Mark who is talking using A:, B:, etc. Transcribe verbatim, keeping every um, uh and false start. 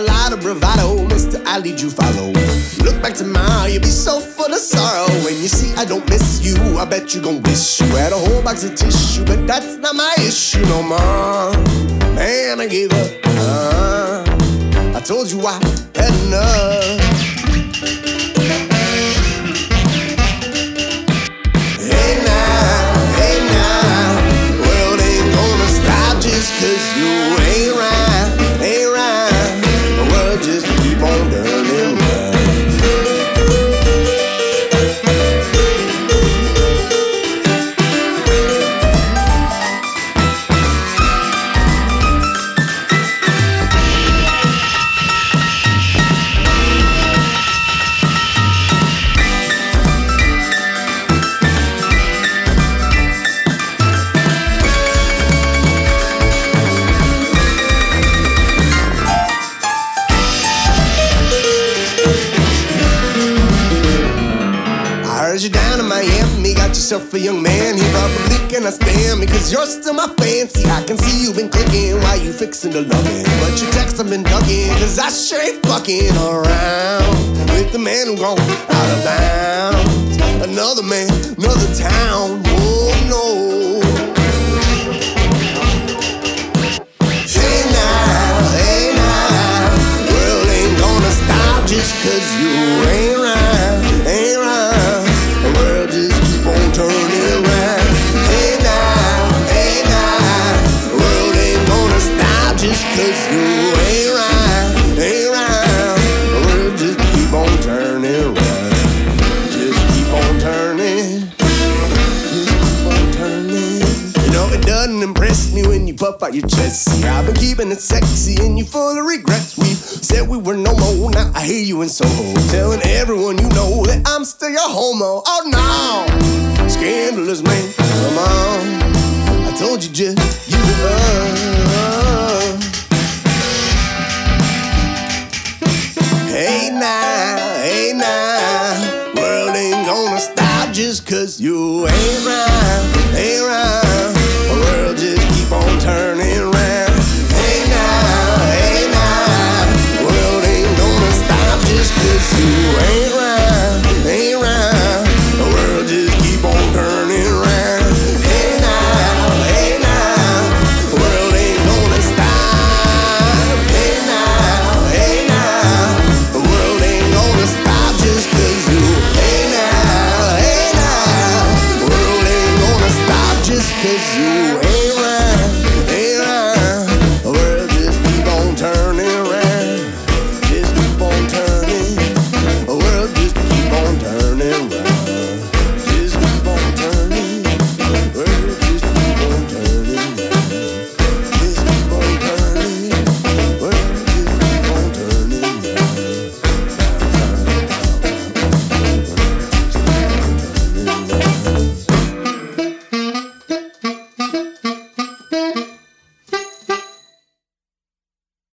A: lot of bravado, mister, I lead you follow. Look back tomorrow, you'll be so full of sorrow. When you see I don't miss you, I bet you gon' wish you had a whole box of tissue. But that's not my issue no more. Man, I gave up. uh, I told you I had enough. Hey now, hey now, world ain't gonna stop just cause you ain't right, ain't right. The world just keep on turning round. You're down in Miami, got yourself a young man. He probably cannot stand me, cause you're still my fancy. I can see you been clicking while you fixing the loving. But your text I've been ducking, cause I sure ain't fucking around with the man who gone out of bounds. Another man, another town, oh no. Hey now, hey now, world ain't gonna stop just cause you ain't right, ain't right. Just cause you ain't right, ain't right. The world just keep on turning round. Just keep on turning. Just keep on turning. You know it doesn't impress me when you puff out your chest. See, I've been keeping it sexy and you full of regrets. We said we were no more, now I hear you in Soho, telling everyone you know that I'm still your homo. Oh no, scandalous man, come on. I told you just give it up. Hey now, hey now, world ain't gonna stop just cause you ain't right.